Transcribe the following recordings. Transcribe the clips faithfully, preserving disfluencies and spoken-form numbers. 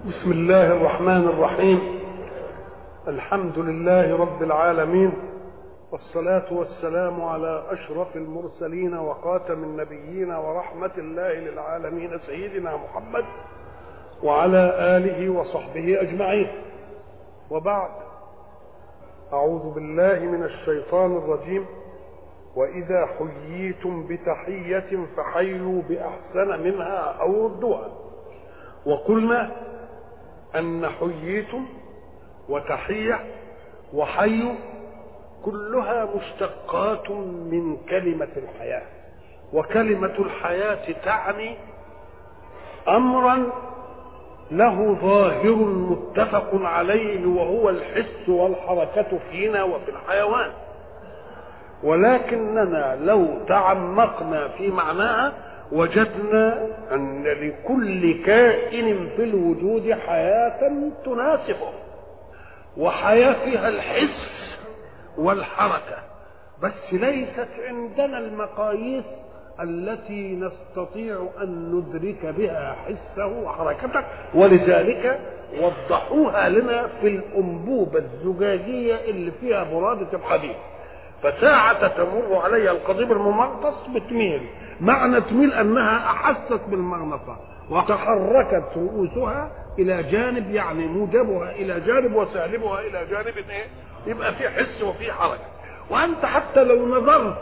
بسم الله الرحمن الرحيم. الحمد لله رب العالمين، والصلاة والسلام على أشرف المرسلين وخاتم النبيين ورحمة الله للعالمين سيدنا محمد وعلى آله وصحبه أجمعين. وبعد، أعوذ بالله من الشيطان الرجيم. وإذا حييتم بتحية فحيوا بأحسن منها أو ردوها. وقلنا أن حييتم وتحية وحي كلها مشتقات من كلمة الحياة، وكلمة الحياة تعني أمرا له ظاهر متفق عليه وهو الحس والحركة فينا وفي الحيوان، ولكننا لو تعمقنا في معناها وجدنا أن لكل كائن في الوجود حياة تناسبه، وحياة فيها الحس والحركة، بس ليست عندنا المقاييس التي نستطيع أن ندرك بها حسه وحركته، ولذلك وضحوها لنا في الأنبوبة الزجاجية اللي فيها برادة الحديد. فساعة تمر عليها القضيب الممغناطيس بتميل، معنى تميل أنها أحست بالمغناطيس وتحركت رؤوسها إلى جانب، يعني موجبها إلى جانب وسالبها إلى جانب، إيه؟ يبقى في حس وفي حركة. وأنت حتى لو نظرت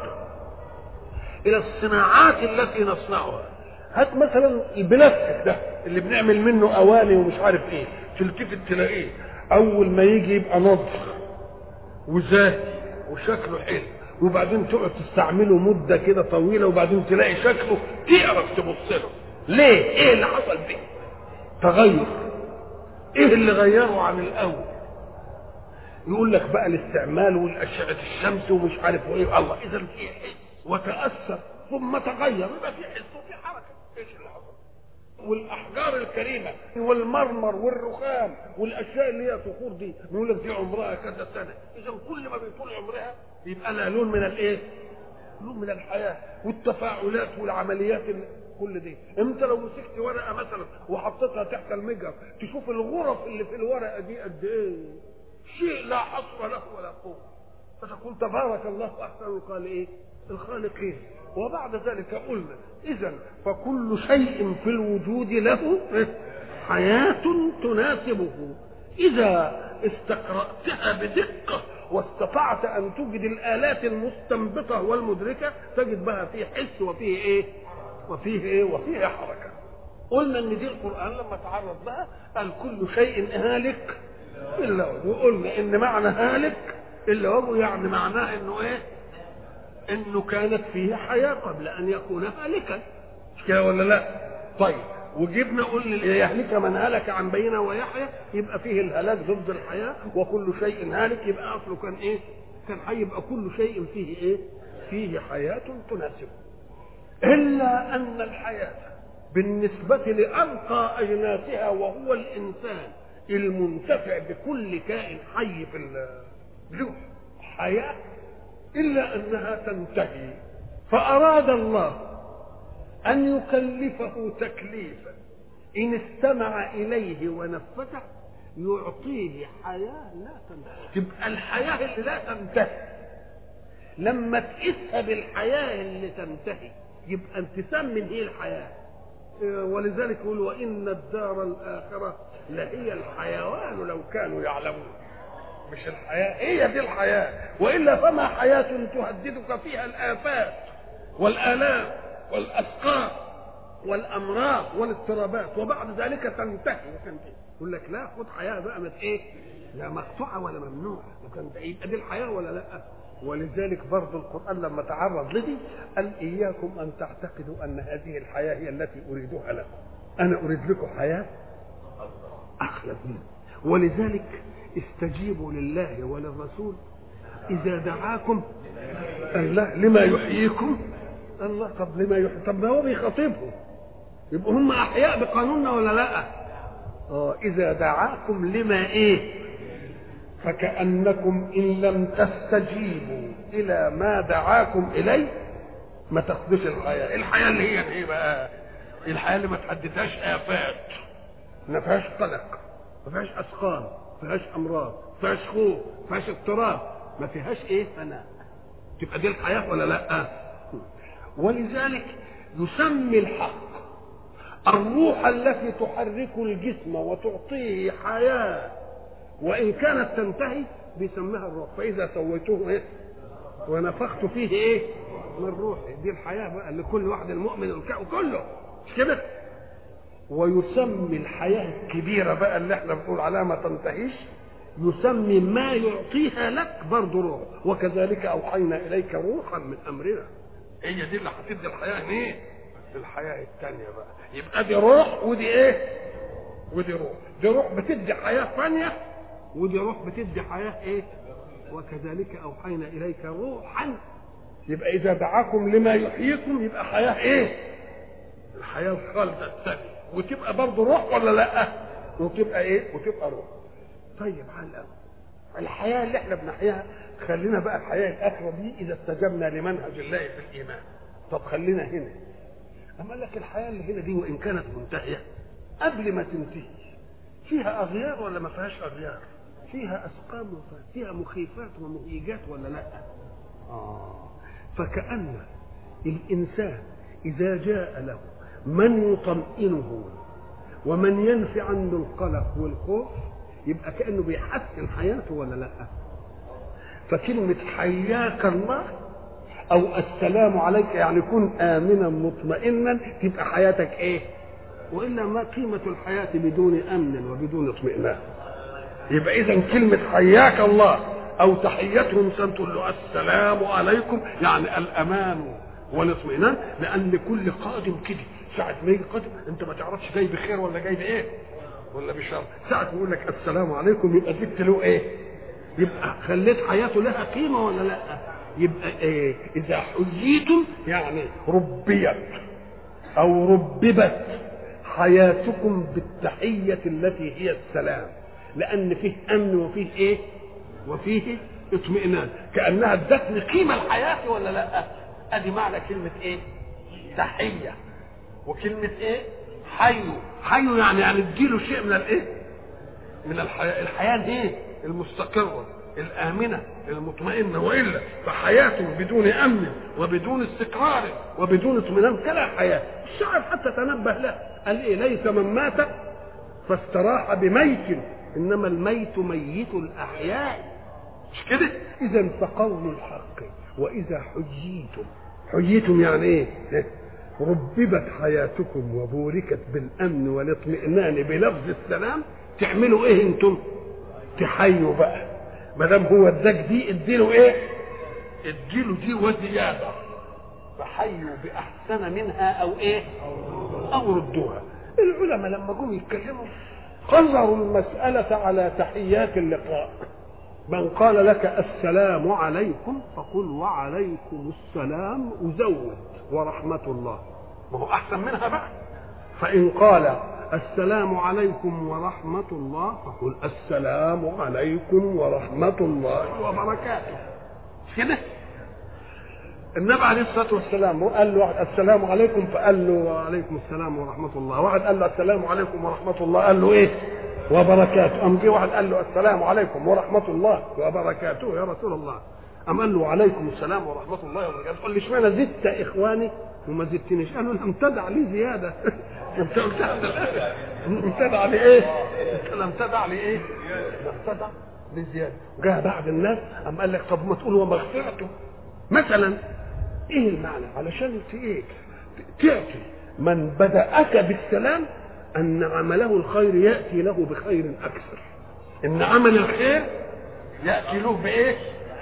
إلى الصناعات التي نصنعها، هات مثلا البلاستيك ده اللي بنعمل منه أواني ومش عارف إيه، تلتفت تلاقيه أول ما يجي يبقى نضخ وزاهي وشكله حلو، وبعدين تقعد تستعمله مده كده طويله وبعدين تلاقي شكله تعرف تبص له. ليه؟ ايه اللي حصل فيه؟ تغير. ايه اللي غيره عن الاول؟ يقول لك بقى الاستعمال والاشعه الشمس ومش عارف ايه. الله، اذا في حس وتاثر ثم تغير، يبقى في حس وفي حركه. ايش اللي حصل؟ والاحجار الكريمه والمرمر والرخام والاشياء اللي هي صخور دي، بيقول لك دي عمرها كذا سنه. اذا كل ما بيطول عمرها يبقى لها لون من الايه؟ لون من الحياه والتفاعلات والعمليات اللي كل دي. انت لو مسكت ورقه مثلا وحطيتها تحت المجهر تشوف الغرف اللي في الورقه دي قد ايه، شيء لا حصر له ولا قوه، فتقول تبارك الله احسن القال ايه؟ الخالقين. وبعد ذلك قلنا اذا فكل شيء في الوجود له حياه تناسبه. اذا استقرأتها بدقه واستطعت ان توجد الالات المستنبطه والمدركه، تجد بها فيه حس وفيه ايه؟ وفيه ايه؟ وفيه حركه. قلنا ان دي القران لما تعرض لها قال كل شيء هالك الا وجهه، وقلنا ان معنى هالك الا وجهه يعني معناه انه ايه؟ انه كانت فيه حياه قبل ان يكون هالكا، مش كده ولا لا؟ طيب، وجبنا قلنا يهلك من هلك عن بينه ويحيى، يبقى فيه الهلاك ضد الحياه، وكل شيء هالك يبقى اصله كان ايه؟ كان حي. يبقى كل شيء فيه ايه؟ فيه حياه تناسبه، الا ان الحياه بالنسبه لانقى اجناسها وهو الانسان المنتفع بكل كائن حي في له حياه، إلا أنها تنتهي. فأراد الله أن يكلفه تكليفا إن استمع إليه ونفذه يعطيه حياة لا تنتهي. تبقى الحياة اللي لا تنتهي لما تقيسها بالحياة اللي تنتهي يبقى انتسام من هي الحياة. ولذلك يقول وإن الدار الآخرة لهي الحيوان لو كانوا يعلمون. مش الحياة هي دي الحياة، وإلا فما حياة تهددك فيها الآفات والآلام والأسقام والأمراض والاضطرابات وبعد ذلك تنتهي وتنتهي. يقول لك لا، خد حياة بقى مت إيه؟ لا مقطوعة ولا ممنوعة، يبقى دي الحياة ولا لا؟ ولذلك برضه القرآن لما تعرض لدي قال إياكم أن تعتقدوا أن هذه الحياة هي التي أريدها لكم، أنا أريد لكم حياة أخلد منها. ولذلك استجيبوا لله وللرسول إذا دعاكم الله لما يحييكم. الله، طب لما يحيي؟ طب ما هو بيخاطبهم، يبقوا هم أحياء بقانوننا ولا لا؟ آه إذا دعاكم لما إيه؟ فكأنكم إن لم تستجيبوا إلى ما دعاكم إليه ما تاخدوش الحياة. الحياة اللي هي إيه بقى؟ الحياة اللي ما تحدثهاش آفات ما فيهاش قلق، ما فيهاش اسقام، ما فيهاش امراض، ما فيهاش خوف، ما فيهاش اضطراب، ما فيهاش ايه فناء. تبقى دي الحياه ولا لا؟ ولذلك يسمي الحق الروح التي تحرك الجسم وتعطيه حياه وان كانت تنتهي بيسميها الروح. فاذا سويته ايه ونفخت فيه ايه من روحي، دي الحياه بقى لكل واحد المؤمن الكون كله، مش كده؟ ويسمي الحياه الكبيره بقى اللي احنا بنقول عليها ما تنتهيش، يسمي ما يعطيها لك برضه روح. وكذلك اوحينا اليك روحا من امرنا، هي دي اللي هتدي الحياه ايه؟ الحياه الثانيه بقى. يبقى دي روح ودي ايه؟ ودي روح. دي روح بتدي حياه ثانيه، ودي روح بتدي حياه ايه؟ وكذلك اوحينا اليك روحا. يبقى اذا دعاكم لما يحييكم يبقى حياه ايه؟ الحياه الخالده الثانيه، وتبقى برضه روح ولا لا؟ وتبقى ايه؟ وتبقى روح. طيب على الأول الحياه اللي احنا بنحياها، خلينا بقى الحياه الاخره دي اذا استجبنا لمنهج الله في الايمان. طب خلينا هنا، اما قال لك الحياه اللي هنا دي وان كانت منتهيه قبل ما تنتهي فيها اغيار ولا ما فيهاش اغيار؟ فيها اسقام وفيها مخيفات ومهيجات ولا لا؟ اه فكأن الانسان اذا جاء له من يطمئنه ومن ينفي عنه القلق والخوف يبقى كأنه بيحسن حياته ولا لا؟ فكلمة حياك الله او السلام عليك يعني كن امنا مطمئنا، تبقى حياتك ايه؟ والا ما قيمة الحياة بدون امن وبدون اطمئنان؟ يبقى اذا كلمة حياك الله او تحيتهم تقول له السلام عليكم يعني الامان والاطمئنان، لان كل قادم كده ساعة ما يجي قادم انت ما تعرفش جاي بخير ولا جاي بايه ولا بشر. ساعة ما يقول لك السلام عليكم يبقى جبت له ايه؟ يبقى خليت حياته لها قيمة ولا لا؟ يبقى ايه؟ اذا حييتم يعني ربيت او رببت حياتكم بالتحية التي هي السلام، لان فيه امن وفيه ايه؟ وفيه اطمئنان، كأنها ادتني قيمة الحياة ولا لا؟ ادي معنى كلمة ايه؟ تحية. وكلمة ايه؟ حي. حي يعني يعني اديله شيء من الايه؟ من الحياة. الحياة ايه؟ المستقرة الآمنة المطمئنة، وإلا فحياة بدون أمن وبدون استقرار وبدون اطمئنان كلا حياة. الشاعر حتى تنبه له قال إيه؟ ليس من مات فاستراح بميت إنما الميت ميت الأحياء. مش كده؟ إذا فقول الحق وإذا حييتم. حييتم يعني إيه؟ رببت حياتكم وبوركت بالأمن والاطمئنان بلفظ السلام. تعملوا إيه أنتم؟ تحيوا بقى، ما دام هو اداك دي اديله ايه؟ اديله دي وزياده. فحيوا باحسن منها او ايه؟ او ردوها. العلماء لما جم يتكلموا قرروا المساله على تحيات اللقاء. من قال لك السلام عليكم فقل وعليكم السلام وزود ورحمه الله، ما هو احسن منها بقى. فان قال السلام عليكم ورحمة الله فقل السلام عليكم ورحمة الله وبركاته. كده النبي عليه الصلاة والسلام قال له السلام عليكم فقال له وعليكم السلام ورحمة الله. واحد قال له السلام عليكم ورحمة الله قال له ايه؟ وبركاته. أم جه واحد قال له السلام عليكم ورحمة الله وبركاته يا رسول الله. أم قال له وعليكم السلام ورحمة الله وبركاته. قال لي اشمعنى زدت إخواني وما زدتنيش؟ قالوا لم تدع لي زيادة. انت لم تدع لي ايه؟ انت لم تدع لي ايه؟ لم تدع لي زيادة. جاء بعد الناس أم قال لك طب ما تقول ومغفرته مثلا. ايه المعنى؟ علشان ايه؟ تعطي من بدأك بالسلام ان عمله الخير يأتي له بخير اكثر. ان عمل الخير يأتي له بايه؟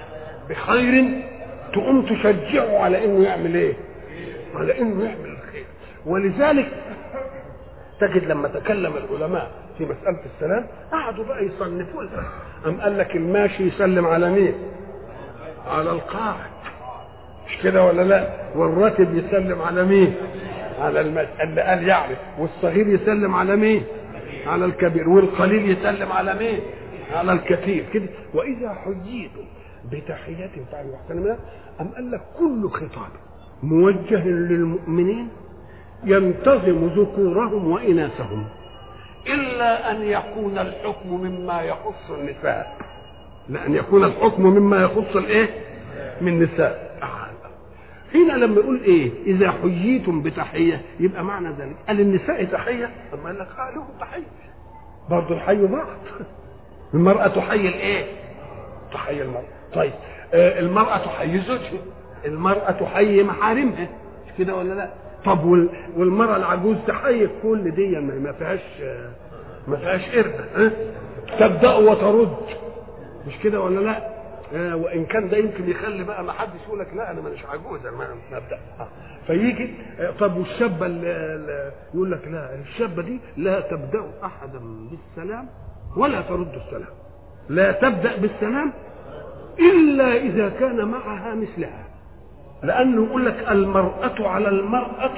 بخير، تقوم تشجعه على انه يعمل ايه؟ على انه يعمل الخير. ولذلك تجد لما تكلم العلماء في مسألة السلام قعدوا بقى يصنفوا لها. أم قال لك الماشي يسلم على مين؟ على القاعد، مش كده ولا لا؟ والراكب يسلم على مين؟ على الماشي اللي قال يعرف. والصغير يسلم على مين؟ على الكبير. والقليل يسلم على مين؟ على الكثير كده. وإذا حييتم بتحية فعلوا أحسن منها. أم قال لك كل خطاب موجه للمؤمنين ينتظم ذكورهم وإناثهم. إلا أن يكون الحكم مما يخص النساء، لأن يكون الحكم مما يخص الإيه؟ من نساء. هنا لما يقول إيه؟ إذا حييتم بتحية، يبقى معنى ذلك قال النساء تحية، أما قال لك آه لهم تحية برضه، الحي بعض. المرأة تحيي الإيه؟ تحيي المرأة. طيب آه المرأة تحيي زوجها، المرأة تحيي محارمها، مش كده ولا لا؟ طب والمرأة العجوز تحيي كل دي ما فيهاش ما فيهاش قربة، ها؟ تبدأ وترد، مش كده ولا لا؟ آه وإن كان ده يمكن يخلي بقى ما حدش يقول لك لا أنا مش عجوز أنا ما أبدأ. آه. فيجي آه طب والشابة اللي يقول لك لا الشابة دي لا تبدأ أحدا بالسلام ولا ترد السلام، لا تبدأ بالسلام إلا إذا كان معها مثلها، لأنه يقول لك المرأة على المرأة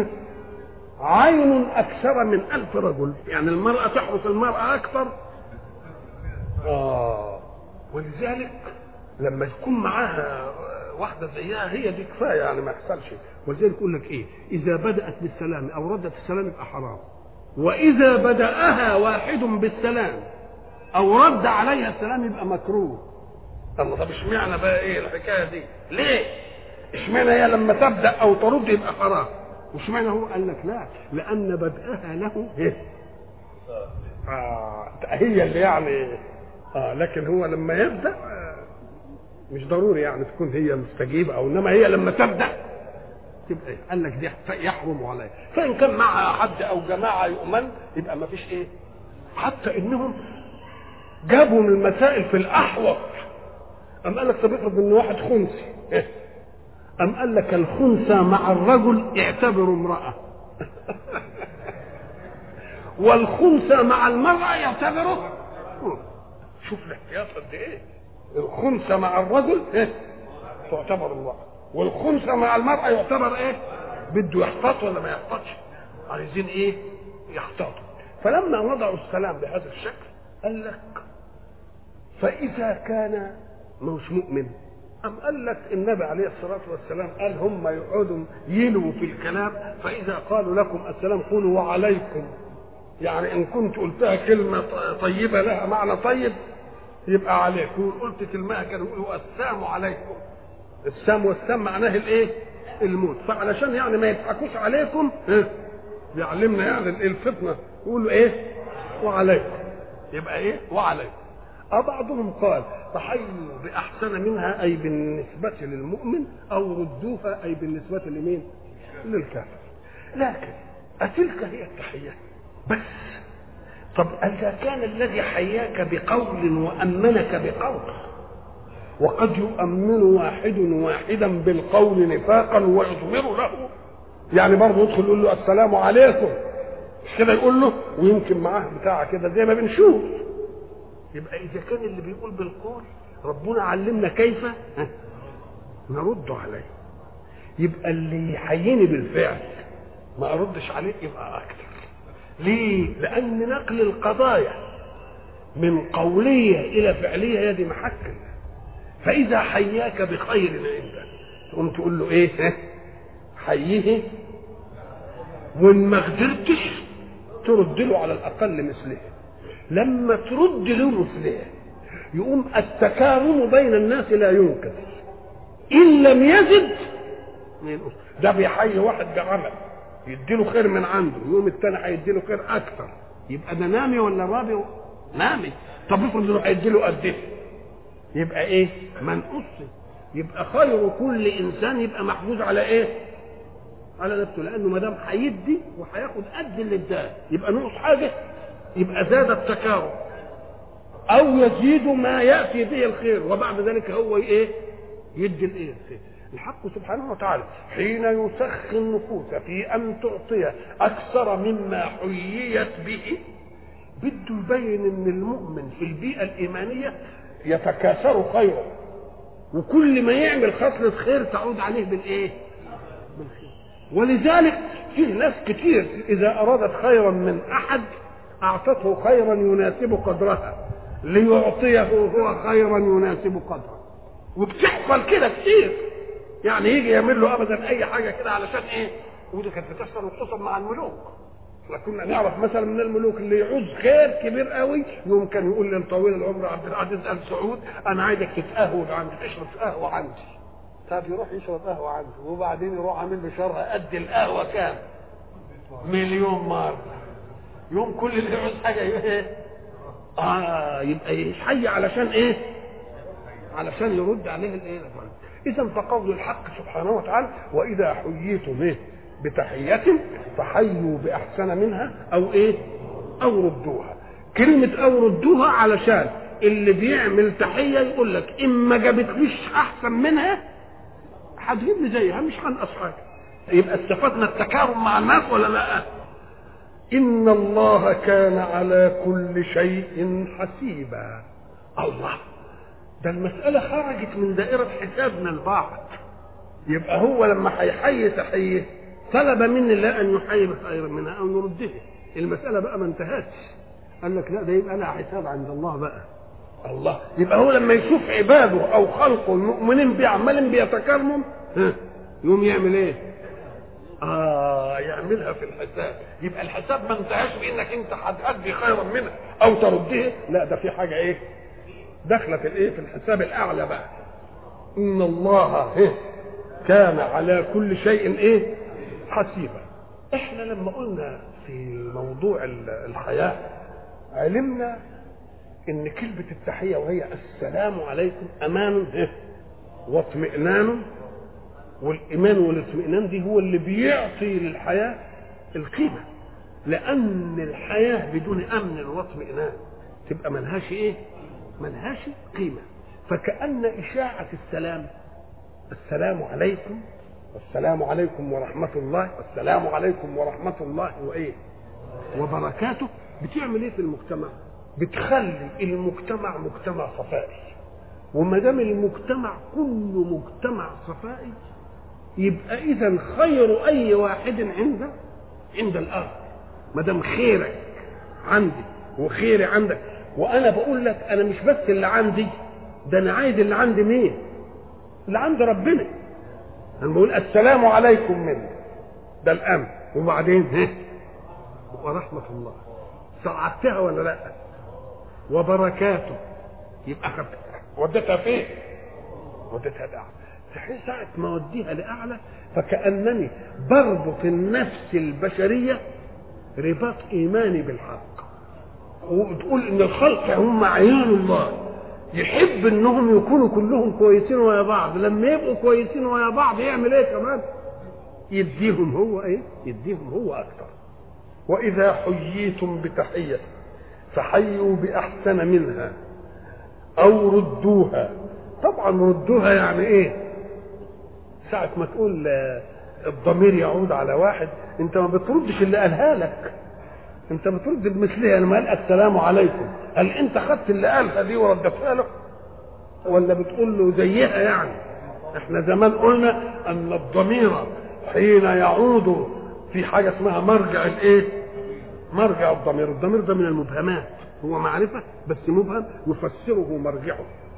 عين أكثر من ألف رجل، يعني المرأة تحرس المرأة أكثر. آه ولذلك لما يكون معاها واحدة زيها هي دي كفاية، يعني ما يحصلش. ولذلك يقول لك إيه؟ إذا بدأت بالسلام أو ردت السلام يبقى حرام، وإذا بدأها واحد بالسلام أو رد عليها السلام يبقى مكروه. الله، طب اشمعنى بقى إيه الحكاية دي؟ ليه؟ اشمعنى هي لما تبدأ أو ترد يبقى حرام؟ واشمعنى هو قال لك لا؟ لأن بدأها له إيه؟ آه هي اللي يعني آه لكن هو لما يبدأ آه مش ضروري يعني تكون هي مستجيبة، أو إنما هي لما تبدأ تبقى إيه؟ قال لك دي يحرم عليها. فإن كان معها حد أو جماعة يؤمن يبقى ما فيش إيه؟ حتى إنهم جابوا من المسائل في الأحوط. أم قال لك طب افرض إن واحد خنثي، إيه؟ أم قال لك الخنثى مع الرجل اعتبر امرأة والخنثى مع المرأة يعتبره. شوف الاحتياط قد ايه. الخنثى مع الرجل ايه؟ تعتبر امرأة، والخنثى مع المرأة يعتبر ايه؟ بده يحتاط ولا ما يحتاطش؟ عايزين ايه؟ يحتاطوا. فلما وضعوا السلام بهذا الشكل قال لك فإذا كان مش مؤمن، أم قال لك النبي عليه الصلاة والسلام قال هم يقعدوا يلوا في الكلام، فإذا قالوا لكم السلام قولوا وعليكم، يعني إن كنت قلتها كلمة طيبة لها معنى طيب يبقى عليكم، قلت كلمة كانوا يقولوا السلام عليكم. السام والسام معناه الإيه؟ الموت. فعلشان يعني ما يضحكوش عليكم بيعلمنا يعني الفتنة يقولوا إيه؟ وعليكم، يبقى إيه؟ وعليكم. بعضهم قال تحيوا بأحسن منها أي بالنسبة للمؤمن، أو ردوها أي بالنسبة لمين؟ للكافر. لكن أتلك هي التحية بس؟ طب إذا كان الذي حياك بقول وأمنك بقول، وقد يؤمن واحد واحدا بالقول نفاقا ويضمر له، يعني برضه يدخل يقول له السلام عليكم مش كده يقول له، ويمكن معاه بتاع كده زي ما بنشوف. يبقى إذا كان اللي بيقول بالقول ربنا علمنا كيف نرد عليه، يبقى اللي يحييني بالفعل ما أردش عليه يبقى أكثر. ليه؟ لأن نقل القضايا من قولية إلى فعلية هي دي محكم. فإذا حياك بخير أنت تقوم تقول له إيه؟ حييه، وإن ما قدرتش ترد له على الأقل مثله. لما ترد له مثله يقوم التكارم بين الناس لا ينقذ إن لم يزد. ده بيحيي واحد بعمل يديله خير من عنده، يقوم الثاني هيديله خير أكثر، يبقى ده نامي ولا رابي؟ نامي. طب افرض انه هيديله قد ايه؟ يبقى ايه؟ منقص. يبقى خير كل انسان يبقى محجوز على ايه؟ على نفسه، لانه ما دام هيدي وهياخد قد اللي اداه يبقى نقص حاجه، يبقى زاد التكارم او يزيد ما ياتي به الخير، وبعد ذلك هو ايه؟ يدي الايه؟ الحق سبحانه وتعالى حين يسخي النفوس في ان تعطي اكثر مما حييت به بده يبين ان المؤمن في البيئه الايمانيه يتكاثر خيرا، وكل ما يعمل خصله خير تعود عليه بالايه؟ بالخير. ولذلك في ناس كتير اذا ارادت خيرا من احد اعطته خيرا يناسب قدرها ليعطيه هو خيرا يناسب قدره، وبتحصل كده كتير. يعني يجي يعمل له ابدا اي حاجه كده علشان ايه؟ ودي كانت بتحصل وخصوصا مع الملوك. كنا نعرف مثلا من الملوك اللي يعوز خير كبير قوي يوم كان يقول للطويل العمر عبد العزيز ال سعود انا عايزك تتقهوى عندي تشرب قهوه عندي. طب يروح يشرب قهوه عندي وبعدين يروح عامل له شرها قد القهوه كام؟ مليون مره. يوم كل اللي يعوز حاجه ايه؟ اه يبقى يحيي علشان ايه؟ علشان يرد عليه الايه؟ اذا فقول الحق سبحانه وتعالى واذا حييتم ايه؟ بتحية فحيوا بأحسن منها أو إيه؟ أو ردوها. كلمة أو ردوها علشان اللي بيعمل تحية يقول لك إن ما جابتليش أحسن منها هتجيب لي زيها مش هنقص حاجة. يبقى استفدنا التكارم مع الناس ولا لا؟ إن الله كان على كل شيء حسيبا. الله، ده المسألة خرجت من دائرة حسابنا البعض. يبقى هو لما هيحيي تحية طلب مني الله ان يحيي بخير منها او نرده. المساله بقى ما انتهتش. قال لك لا ده يبقى لها حساب عند الله بقى. الله، يبقى هو لما يشوف عباده او خلقه المؤمنين بيه عمالين بيتكرموا يقوم يعمل ايه؟ اه يعملها في الحساب. يبقى الحساب ما انتهاش بانك انت هتأدي خيرا منها او ترده، لا ده في حاجه ايه؟ داخله في الايه؟ في الحساب الاعلى بقى. ان الله ايه؟ كان على كل شيء ايه؟ حسيبا. احنا لما قلنا في موضوع الحياة علمنا ان كلمة التحية وهي السلام عليكم امان واطمئنان، والايمان والاطمئنان دي هو اللي بيعطي للحياة القيمة، لان الحياة بدون امن واطمئنان تبقى ملهاش ايه؟ ملهاش قيمة. فكأن اشاعة السلام، السلام عليكم والسلام عليكم ورحمة الله والسلام عليكم ورحمة الله وإيه وبركاته، بتعمل إيه في المجتمع؟ بتخلي المجتمع مجتمع صفائي. وما دام المجتمع كله مجتمع صفائي يبقى إذا خير أي واحد عند عند الآخر. ما دام خيرك عندي وخيري عندك، وأنا بقول لك أنا مش بس اللي عندي، ده أنا عايز اللي عندي مين؟ اللي عند ربنا. أنا بقول السلام عليكم منه، ده الأمن، وبعدين ها ورحمة الله، صعدتها ولا لا؟ وبركاته، يبقى وديتها فين؟ وديتها لأعلى. ساعة ما وديها لأعلى فكأنني بربط النفس البشرية رباط إيماني بالحق، وتقول إن الخلق هم عيال الله، يحب انهم يكونوا كلهم كويسين ويا بعض. لما يبقوا كويسين ويا بعض يعمل ايه كمان؟ يديهم هو ايه؟ يديهم هو اكثر. واذا حييتم بتحية فحيوا باحسن منها او ردوها. طبعا ردوها يعني ايه؟ ساعة ما تقول الضمير يعود على واحد انت ما بتردش اللي قالها لك، انت بترد بمثلها. لما قال السلام عليكم هل انت خدت اللي قالها دي وردتها له ولا بتقول له زيها؟ يعني احنا زمان قلنا ان الضمير حين يعود في حاجه اسمها مرجع الايه؟ مرجع الضمير. الضمير ده من المبهمات، هو معرفه بس مبهم يفسره مرجعه.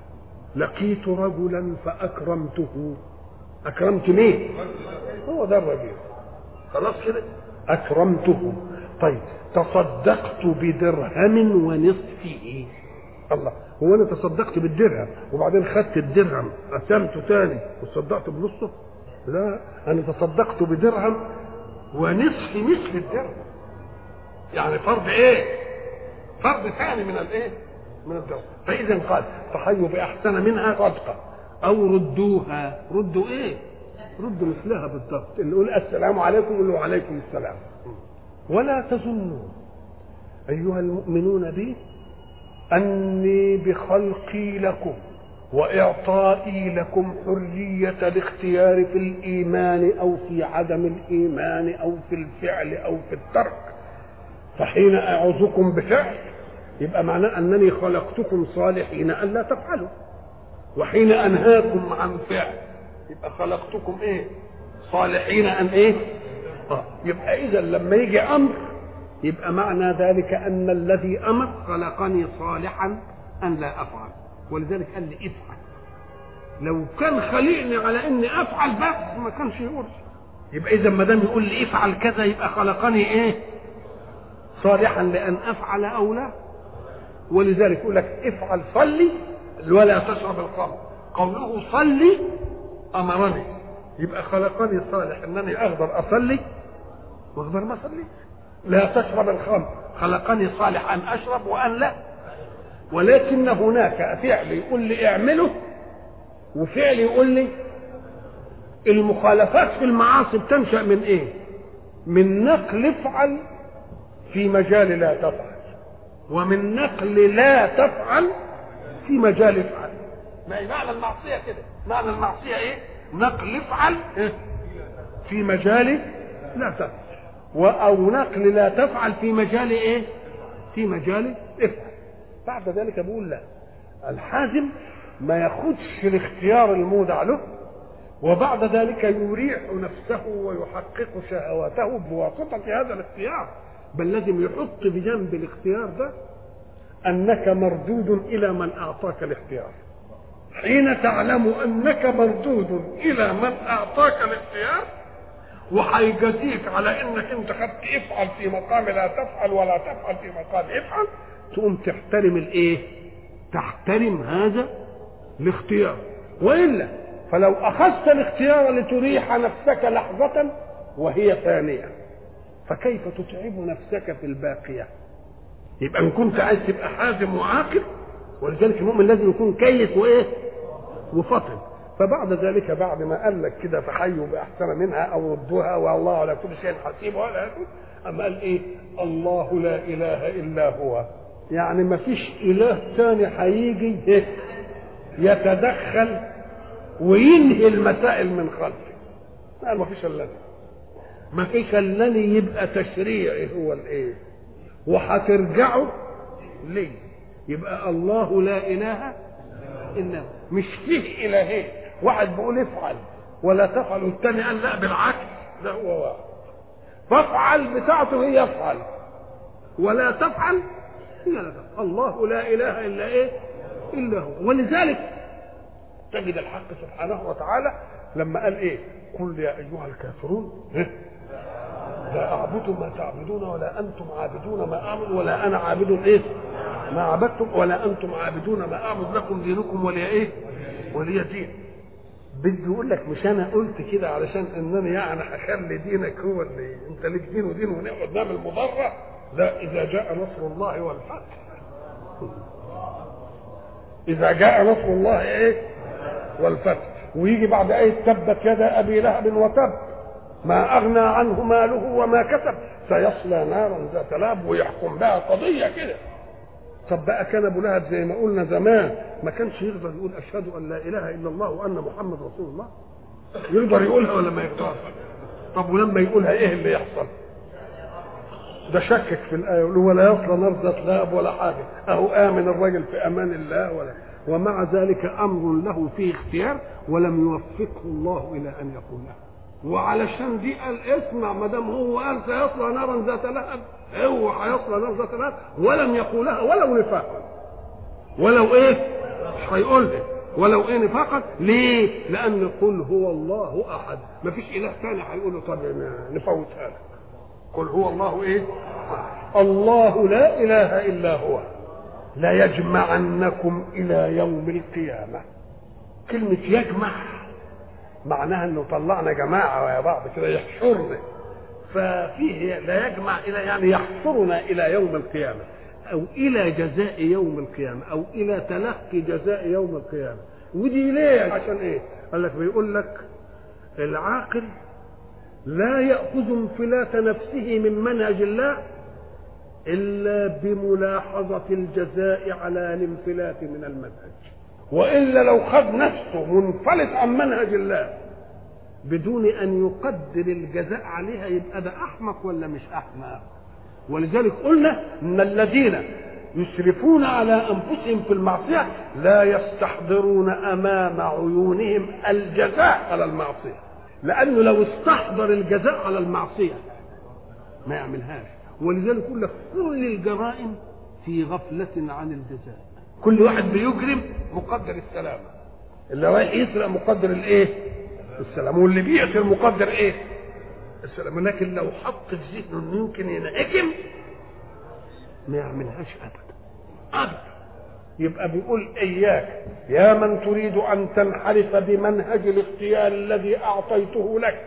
لقيت رجلا فاكرمته. اكرمت مين؟ هو ده الرجل. خلاص كده اكرمته. طيب تصدقت بدرهم ونصفه. الله، هو انا تصدقت بالدرهم وبعدين خدت الدرهم قسمته تاني وتصدقت بنصه؟ لا، انا تصدقت بدرهم ونصف مثل الدرهم، يعني فرض ايه؟ فرض ثاني من الايه؟ من الدرهم. فاذا قال فحيوا باحسن منها صدقه او ردوها. ردوا ايه؟ ردوا مثلها بالضبط. اللي يقول السلام عليكم يقول له وعليكم السلام. ولا تظنوا أيها المؤمنون بي أني بخلقي لكم وإعطائي لكم حرية الاختيار في الإيمان أو في عدم الإيمان أو في الفعل أو في الترك، فحين أعوذكم بفعل يبقى معناه أنني خلقتكم صالحين ألا تفعلوا، وحين أنهاكم عن فعل يبقى خلقتكم إيه؟ صالحين أن إيه؟ آه. يبقى إذا لما يجي أمر يبقى معنى ذلك أن الذي أمر خلقني صالحا أن لا أفعل، ولذلك قال لي افعل. لو كان خلقني على إني أفعل بس ما كانش يقول. يبقى إذا ما دام يقول لي افعل كذا يبقى خلقني إيه؟ صالحا لأن أفعل أو لا. ولذلك يقول لك افعل صلي ولا تشرب الخمر. قوله صلي أمرني، يبقى خلقني صالح أنني أقدر أصلي وأقدر ما أصلي. لا تشرب الخمر خلقني صالح أن أشرب وأن لا. ولكن هناك فعل يقول لي اعمله وفعل يقول لي. المخالفات في المعاصي بتنشأ من ايه؟ من نقل افعل في مجال لا تفعل، ومن نقل لا تفعل في مجال افعل. ما هي معنى المعصية كده؟ معنى المعصية ايه؟ نقل افعل في مجال لا تفعل، او نقل لا تفعل في مجال ايه؟ في مجال افعل. بعد ذلك بقول لا، الحازم ما ياخدش الاختيار المودع له وبعد ذلك يريح نفسه ويحقق شهواته بواسطة هذا الاختيار، بل لازم يحط بجنب الاختيار ده أنك مردود إلى من أعطاك الاختيار. حين تعلم أنك مردود إلى من أعطاك الاختيار وهيجازيك على أنك أنت خدت افعل في مقام لا تفعل ولا تفعل في مقام افعل، تقوم تحترم الايه؟ تحترم هذا الاختيار. وإلا فلو أخذت الاختيار لتريح نفسك لحظة وهي ثانية فكيف تتعب نفسك في الباقية؟ يبقى إن كنت عايز تبقى حازم وعاقل، ولذلك المؤمن لازم يكون كيس وإيه؟ وفطن. فبعد ذلك بعد ما قال لك كده فحيوا بأحسن منها أو ردوها والله على كل شيء حسيب ولا يكون، أما قال إيه؟ الله لا إله إلا هو، يعني ما فيش إله ثاني هيجي يتدخل وينهي المسائل من خلفه. لا ما فيش الا ما فيش الا يبقى تشريعي هو الايه، وهترجعوا ليه؟ يبقى الله لا اله الا هو، مش فيه الهين. واحد بيقول افعل ولا تفعل والثاني قال لا بالعكس، ده هو واحد. فافعل بتاعته هي يفعل ولا تفعل هي لا تفعل. الله لا اله الا ايه؟ الا هو. ولذلك تجد الحق سبحانه وتعالى لما قال ايه؟ قل يا ايها الكافرون لا اعبد ما تعبدون ولا انتم عابدون ما اعبد ولا انا عابد ايه ما عبدتم ولا انتم عابدون ما اعبد، لكم دينكم ولي ايه؟ ولي دين. بدي يقول لك مش انا قلت كده علشان انني يعني هخلي دينك هو اللي انت ليك دين ودين ونقعد نعمل مضره. لا، اذا جاء نصر الله والفتح، اذا جاء نصر الله ايه والفتح، ويجي بعد ايه تبت يدا ابي لهب وتب ما اغنى عنه ماله وما كسب سيصلى نارا ذات لهب، ويحكم بها قضيه كده. طب بقى كان ابو لهب زي ما قلنا زمان ما كانش يقدر يقول اشهد ان لا اله الا الله وان محمد رسول الله؟ يقدر يقولها ولا ما يقدرش؟ طب ولما يقولها ايه اللي يحصل؟ ده شكك في الايه ولا يصلى نار ذات لهب ولا حاجه، اهو امن الرجل في امان الله ولا، ومع ذلك امر له فيه اختيار ولم يوفقه الله الى ان يقولها. وعلشان دي قال اسمع، ما دام هو قال سيصلى نارا ذات لهب هو هيصلى نار ذات لهب، ولم يقولها ولو نفاقا، ولو ايه مش هيقولها ولو ايه نفاقا. ليه؟ لان قل هو الله احد، ما فيش اله ثاني هيقول له طب نفوتها لك. قل هو الله ايه؟ الله لا اله الا هو لا يجمعنكم الى يوم القيامه. كلمه يجمع معناها انه طلعنا جماعه ويا بعض كده يحشرنا، ففيه لا يجمع الى يعني يحشرنا الى يوم القيامه او الى جزاء يوم القيامه او الى تلقي جزاء يوم القيامه. ودي ليه؟ عشان ايه؟ قال لك بيقول لك العاقل لا ياخذ انفلات نفسه من منهج الله الا بملاحظه الجزاء على الانفلات من المنهج، والا لو خد نفسه منفلت عن منهج الله بدون ان يقدر الجزاء عليها يبقى ده احمق ولا مش احمق؟ ولذلك قلنا ان الذين يسرفون على انفسهم في المعصيه لا يستحضرون امام عيونهم الجزاء على المعصيه، لانه لو استحضر الجزاء على المعصيه ما يعملهاش. ولذلك يقول لك كل الجرائم في غفله عن الجزاء. كل واحد بيجرم مقدر السلامه، اللي رايح يسرق مقدر الايه؟ السلامه، واللي بيقتل مقدر ايه؟ السلامه. لكن لو حط في ذهنه انه يمكن ينهكم ما يعملهاش ابدا ابدا. يبقى بيقول اياك يا من تريد ان تنحرف بمنهج الاختيار الذي اعطيته لك،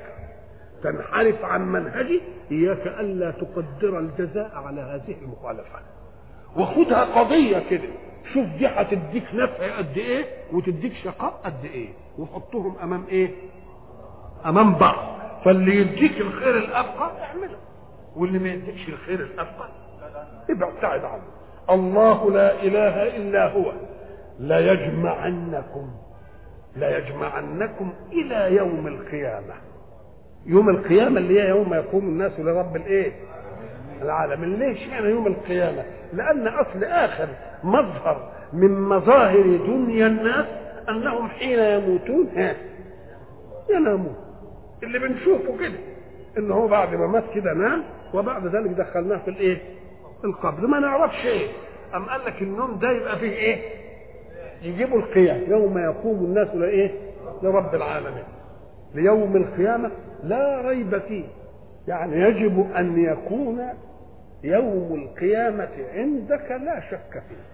تنحرف عن منهجي، اياك الا تقدر الجزاء على هذه المخالفه، وخدها قضيه كده، شوف دي هتديك نفع قد ايه وتديك شقاء قد ايه، وحطهم امام ايه؟ امام بعض. فاللي يديك الخير الابقى اعمله، واللي ما يديكش الخير الابقى ابعد عنه. الله لا اله الا هو لا يجمعنكم لا يجمعنكم الى يوم القيامه. يوم القيامه اللي هي يوم يقوم الناس لرب الايه؟ العالمين. ليش يعني يوم القيامه؟ لان اصل اخر مظهر من مظاهر دنيا الناس انهم حين يموتون ها ينامون. اللي بنشوفه كده ان هو بعد ما مات كده نام، وبعد ذلك دخلناه في الايه؟ القبر، ما نعرفش ايه. ام قال لك النوم ده يبقى فيه ايه؟ يجيبوا القيام يوم يقوم الناس لايه؟ لرب العالمين، ليوم القيامه لا ريب فيه. يعني يجب ان يكون يوم القيامه عندك لا شك فيه.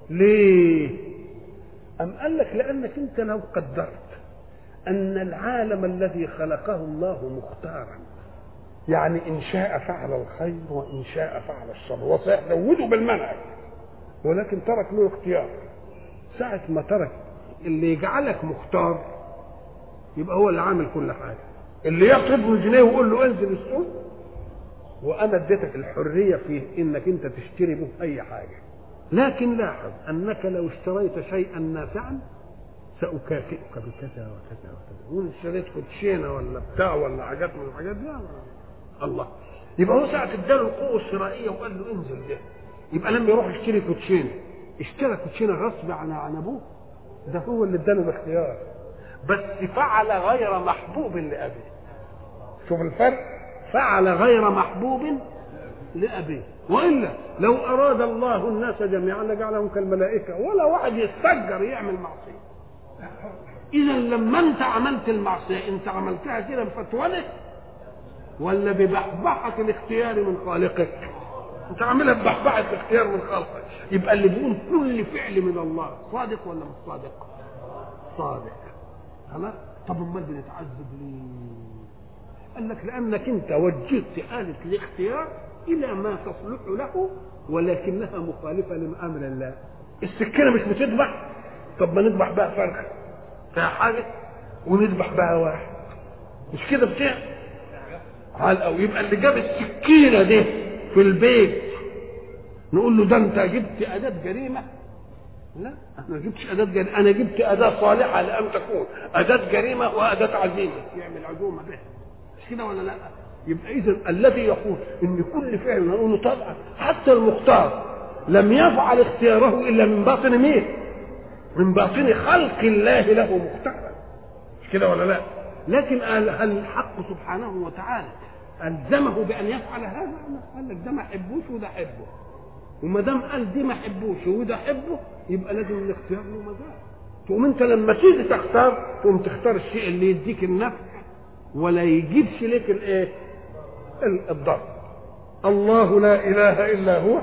ليه؟ ام قال لك لانك انت لو قدرت ان العالم الذي خلقه الله مختارا، يعني ان شاء فعل الخير وان شاء فعل الشر، وسيزوده بالمنهج، ولكن ترك له اختيار. ساعة ما ترك اللي يجعلك مختار يبقى هو اللي عامل كل حاجة. اللي ياخد له جنيه ويقول له انزل السوق وانا اديتك الحرية في انك انت تشتري به اي حاجة، لكن لاحظ انك لو اشتريت شيئا نافعا سأكافئك بكذا وكذا وكذا، وان اشتريت كوتشينه ولا بتاع ولا حاجات من الحاجات دي الله. يبقى هو ساعة اداله القوة الشرائية وقال له انزل ده، يبقى لما يروح يشتري كوتشينه اشترى كوتشينه غصب عن عن ابوه، ده هو اللي اداله الاختيار، بس فعل غير محبوب لأبيه. شوف الفرق، فعل غير محبوب لأبيه. وإلا لو أراد الله الناس جميعا لجعلهم كالملائكة، ولا واحد يستجر يعمل معصية. إذا لما أنت عملت المعصية أنت عملتها كده بفتوانك ولا ببحبحة الاختيار من خالقك؟ أنت عاملها ببحبحة الاختيار من خالقك. يبقى اللي بيقول كل فعل من الله صادق ولا مش صادق؟ صادق. خلاص؟ طب امال بنتعذب ليه؟ قال لك لأنك أنت وجهت آلة الاختيار إلى ما تصلح له ولكنها مخالفة لأمر الله. السكينة مش بتذبح، طب ما نذبح بقى فرخة فيها حاجة ونذبح بقى واحد، مش كده بتاع على أو يبقى اللي جاب السكينة دي في البيت نقول له ده أنت جبت أداة جريمة؟ لا، أنا ما جبتش أداة جريمة، أنا جبت أداة صالحة لأن تكون أداة جريمة وأداة عزيمة يعمل عزومة بها، مش كده ولا لا؟ يبقى إذا الذي يقول إن كل فعل نقول له طبعا حتى المختار لم يفعل اختياره إلا من باطن مين؟ من باطن خلق الله له مختارا، مش كده ولا لا؟ لكن هل الحق سبحانه وتعالى ألزمه بأن يفعل هذا؟ قال لك ده ما حبوش وده حبه، وما دام قال دي ما حبوش وده حبه يبقى لازم الاختيار له مجال. تقوم انت لما تيجي تختار تقوم تختار الشيء اللي يديك النفع ولا يجيبش لك الايه؟ الضر. الله لا اله الا هو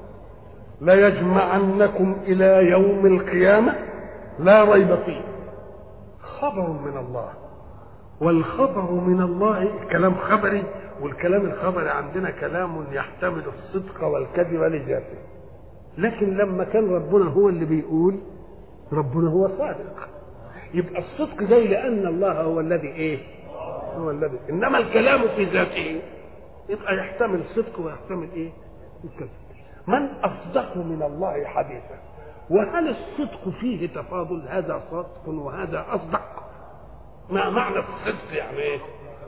لا يجمعنكم الى يوم القيامه لا ريب فيه. خبر من الله، والخبر من الله كلام خبري، والكلام الخبري عندنا كلام يحتمل الصدق والكذب لذاته، لكن لما كان ربنا هو اللي بيقول ربنا هو صادق يبقى الصدق جاي لان الله هو الذي ايه؟ هو الذي. انما الكلام في ذاته يبقى يحتمل صدق ويحتمل ايه؟ الكذب. من اصدق من الله حديثا؟ وهل الصدق فيه تفاضل؟ هذا صدق وهذا اصدق. ما معنى الصدق يعني ايه؟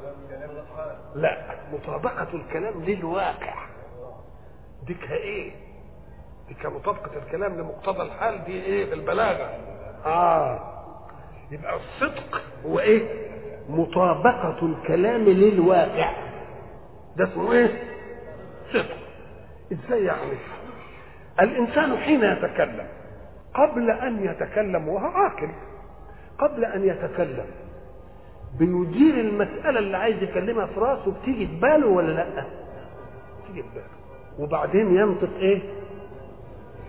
لا، مطابقة الكلام للواقع. ديك ايه؟ ديك مطابقة الكلام لمقتضى الحال، دي ايه في البلاغة؟ اه يبقى الصدق هو ايه؟ مطابقة الكلام للواقع. ده اسمه ايه؟ صدق. ازاي يعني؟ الانسان حين يتكلم قبل ان يتكلم وهو عاقل، قبل ان يتكلم بيدير المسألة اللي عايز يكلمها في راسه، بتيجي في باله ولا لا؟ تيجي في باله، وبعدين ينطق ايه؟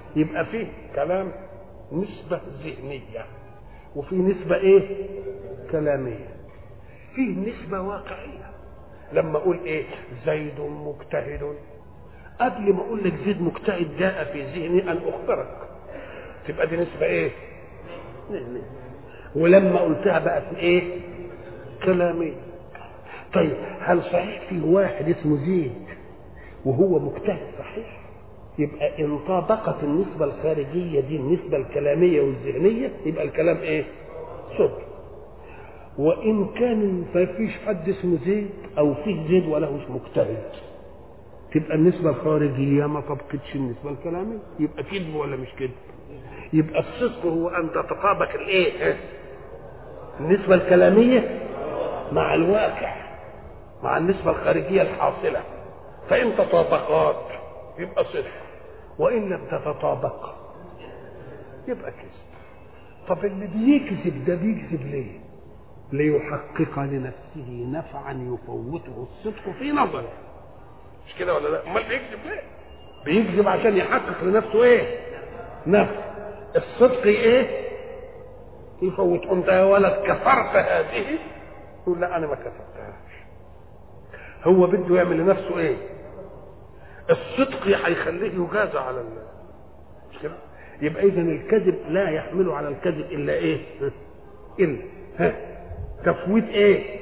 يبقى فيه كلام نسبة ذهنية وفي نسبة ايه كلامية. فيه نسبة واقعية لما اقول ايه زيد مجتهد، قبل ما اقول لك زيد مجتهد جاء في ذهني ان اخبرك، تبقى دي نسبة ايه ذهنية. ولما قلتها بقت ايه كلامية. طيب هل صحيح في واحد اسمه زيد وهو مجتهد صحيح؟ يبقى ان طابقت النسبة الخارجية دي النسبة الكلامية والذهنية يبقى الكلام ايه صدق. وان كان ما فيش حد اسمه زيد او فيه زيد وله اسمه مجتهد تبقى النسبة الخارجية ما طبقتش النسبة الكلامية، يبقى كذب ولا مش كذب؟ يبقى الصدق هو ان تتطابق الايه النسبة الكلامية مع الواقع مع النسبة الخارجية الحاصلة، فإن تطابقات يبقى صدق، وإن لم تتطابق يبقى كذب. طب اللي بيكذب ده بيكذب ليه؟ ليحقق لنفسه نفعا يفوته الصدق في نظره، مش كده ولا لا؟ امال بيكذب ليه؟ بيكذب عشان يحقق لنفسه ايه نفع. الصدق ايه يفوت. انت يا ولد كفرت هذه، يقول لا انا ما كفرتهاش. هو بده يعمل لنفسه ايه الصدق هيخليه يجازى على ال... مش كده؟ يبقى اذا الكذب لا يحمل على الكذب الا ايه الا ها تفويت ايه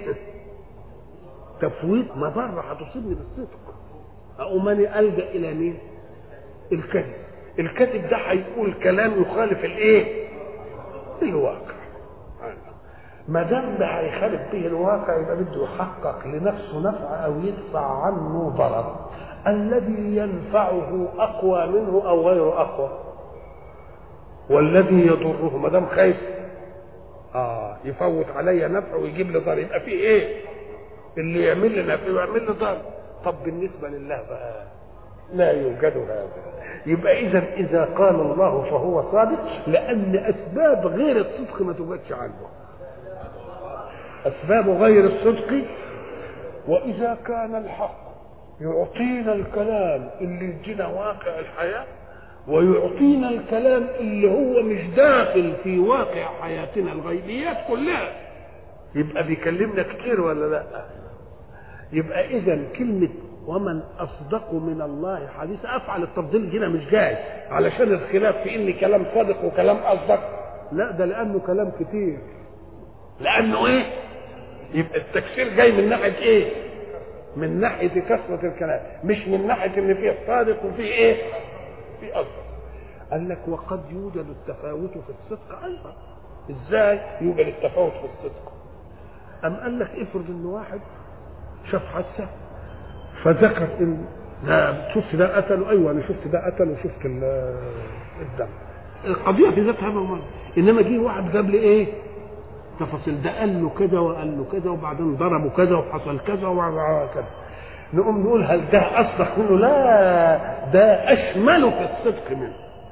تفويت مضره هتصيبني بالصدق، اقوم انا الجا الى مين الكذب. الكذب ده هيقول كلام يخالف الايه الواقع. ما دام هيخالف به الواقع يبقى بده يحقق لنفسه نفع او يدفع عنه ضرر. الذي ينفعه اقوى منه او غير اقوى، والذي يضره ما دام خايف اه يفوت علي نفع ويجيب لي ضرر، يبقى فيه ايه اللي يعمل لي نفع ويعمل لي ضرر. طب بالنسبه لله بقى لا يوجد هذا. يبقى اذا اذا قال الله فهو صادق، لان اسباب غير الصدق ما توجدش عنه، اسباب غير الصدق. واذا كان الحق يعطينا الكلام اللي يدينا واقع الحياه ويعطينا الكلام اللي هو مش داخل في واقع حياتنا الغيبيات كلها، يبقى بيكلمنا كتير ولا لا؟ يبقى اذا كلمه ومن اصدق من الله حديثا، افعل التفضيل هنا مش جاي علشان الخلاف في ان كلام صادق وكلام اصدق، لا ده لانه كلام كتير. لانه ايه يبقى التكسير جاي من ناحيه ايه من ناحيه كثره الكلام، مش من ناحيه ان فيه صادق وفيه ايه في اصدق. قال لك وقد يوجد التفاوت في الصدق ايضا. ازاي يوجد التفاوت في الصدق؟ ام قال لك افرض ان واحد شاف حادثه فذكر ان لا شفت ده قتله، ايوه انا شفت ده قتله وشفت الدم، القضيه في ذاتها ما، انما جه واحد جاب لي ايه تفاصيل، ده قال له كذا وقال له كذا وبعدين ضربه كذا وحصل كذا وعمل كذا، نقوم نقول هل ده اصدق منه؟ لا ده اشمله في الصدق منه.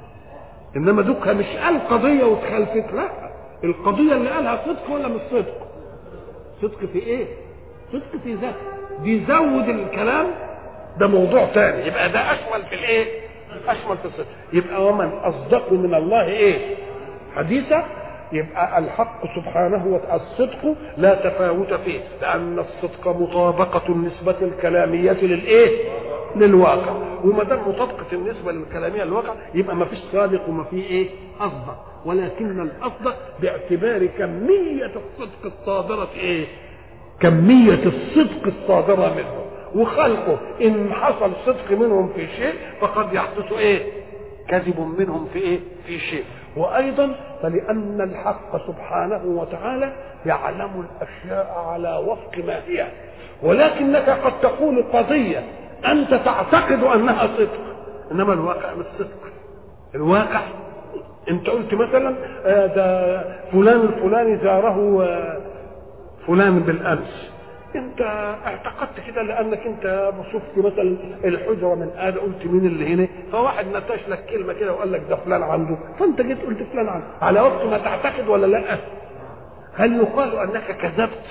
انما دوكها مش قال قضيه واتخلفت، لا القضيه اللي قالها صدق ولا مش صدق؟ صدق في ايه؟ صدق في ذاته، بيزود الكلام ده موضوع ثاني، يبقى ده اشمل في الايه؟ اشمل في الصدق. يبقى ومن اصدق من الله ايه حديثا، يبقى الحق سبحانه وتعالى الصدق لا تفاوت فيه، لان الصدق مطابقه النسبه الكلاميه للايه للواقع. وما دام مطابقه النسبه الكلاميه للواقع يبقى ما فيش صادق وما فيه ايه اصدق، ولكن الاصدق باعتبار كميه الصدق الصادره ايه كميه الصدق الصادره منه وخلقه. ان حصل صدق منهم في شيء فقد يحدث ايه كذب منهم في ايه في شيء. وايضا فلان الحق سبحانه وتعالى يعلم الاشياء على وفق ما هي، ولكنك قد تقول قضيه انت تعتقد انها صدق انما الواقع مش صدق. الواقع انت قلت مثلا ده فلان الفلاني زاره فلان بالامس، انت اعتقدت كده لانك انت شفت مثلا الحجره من هذا قلت مين اللي هنا، فواحد نتاش لك كلمه كده وقال لك ده فلان عنده، فانت جيت قلت فلان عنده على وقت ما تعتقد ولا لا؟ هل يقال انك كذبت؟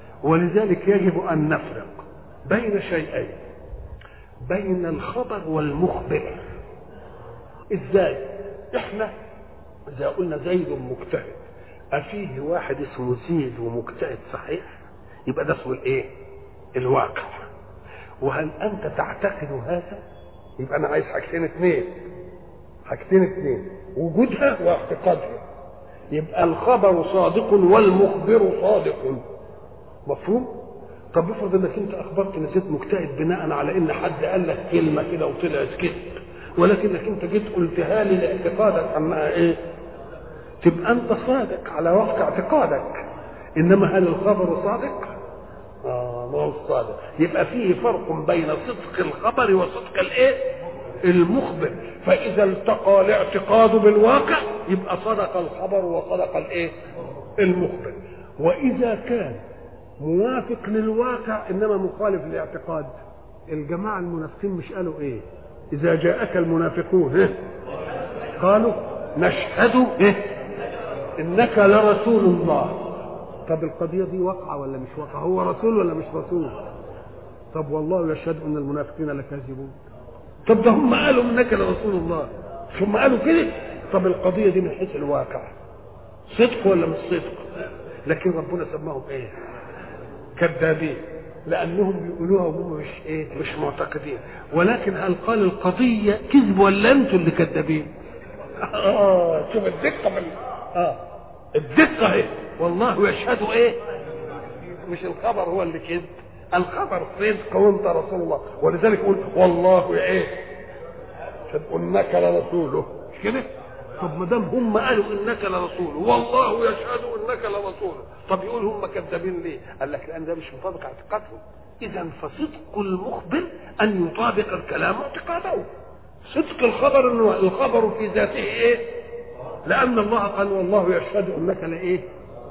ولذلك يجب ان نفرق بين شيئين، بين الخبر والمخبر. ازاي؟ احنا اذا قلنا زيد مجتهد افيه واحد اسمه زيد ومجتهد صحيح، يبقى ده اسمه الايه؟ الواقع. وهل انت تعتقد هذا؟ يبقى انا عايز حاجتين اثنين، حاجتين اثنين، وجودها واعتقادها. يبقى الخبر صادق والمخبر صادق. مفهوم؟ طب افرض انك انت اخبرت ان زيد مجتهد بناء على ان حد قال لك كلمه كده وطلعت كده، ولكنك انت جيت قلتها لي لاعتقادك انها ايه؟ تبقى انت صادق على وفق اعتقادك. انما هل الخبر صادق؟ اه ما هو صادق. يبقى فيه فرق بين صدق الخبر وصدق الايه؟ المخبر. فاذا التقى الاعتقاد بالواقع يبقى صدق الخبر وصدق الايه؟ المخبر. واذا كان موافق للواقع انما مخالف للاعتقاد، الجماعه المنافقين مش قالوا ايه؟ اذا جاءك المنافقون إيه؟ قالوا نشهد إيه؟ انك لرسول الله. طب القضيه دي واقعه ولا مش واقعه؟ هو رسول ولا مش رسول؟ طب والله يشهد ان المنافقين لكاذبون. طب ده هم قالوا انك لرسول الله، هم قالوا كده. طب القضيه دي من حيث الواقع صدق ولا مش صدق؟ لكن ربنا سماهم ايه؟ كذابين، لانهم بيقولوها وهم مش ايه؟ مش معتقدين. ولكن هل قال القضيه كذب ولا انتوا اللي كذابين؟ اه شوف الدقه من اه الدقه اهي. والله يشهد ايه؟ مش الخبر هو اللي كذب، الخبر صدق وانت رسول الله. ولذلك يقول والله ايه؟ يشهد انك لرسوله، مش كده؟ طب ما دام هم قالوا انك لرسوله والله يشهد انك لرسوله، طب يقول هم كذابين ليه؟ قال لك لان ده مش مطابق اعتقادهم. اذا فصدق المخبر ان يطابق الكلام اعتقاده. صدق الخبر انه الخبر في ذاته ايه؟ لان الله قال والله يشهد انك لايه؟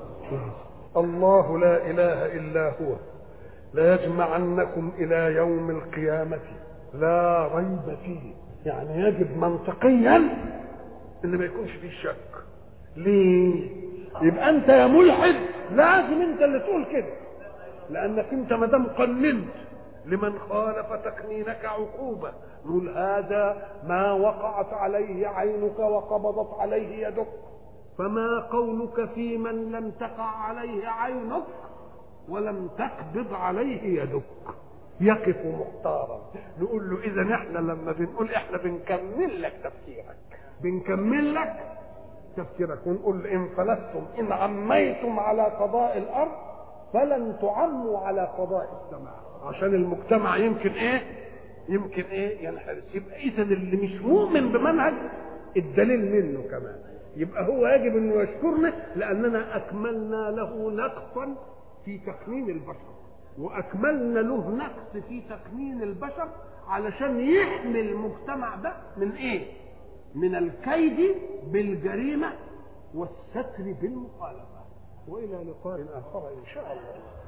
الله لا اله الا هو لا يجمعنكم الى يوم القيامه لا ريب فيه. يعني يجب منطقيا ان ما يكونش فيه شك. ليه؟ يبقى انت يا ملحد لازم انت اللي تقول كده، لانك انت ما دام قننت لمن خالف تقنينك عقوبه، نقول هذا ما وقعت عليه عينك وقبضت عليه يدك، فما قولك في من لم تقع عليه عينك ولم تقبض عليه يدك؟ يقف محتارا. نقول له اذا احنا لما بنقول احنا بنكمل لك تفسيرك، بنكمل لك تفسيرك ونقول ان فلستم ان عميتم على قضاء الارض فلن تعموا على قضاء السماء، عشان المجتمع يمكن ايه؟ يمكن ايه؟ ينحرس. يبقى اذا اللي مش مؤمن بمنهج الدليل منه كمان، يبقى هو يجب انه يشكرنا لاننا اكملنا له نقصا في تقنين البشر، واكملنا له نقص في تقنين البشر علشان يحمي المجتمع ده من ايه؟ من الكيد بالجريمه والستر بالمخالفه. والى لقاء اخر ان شاء الله.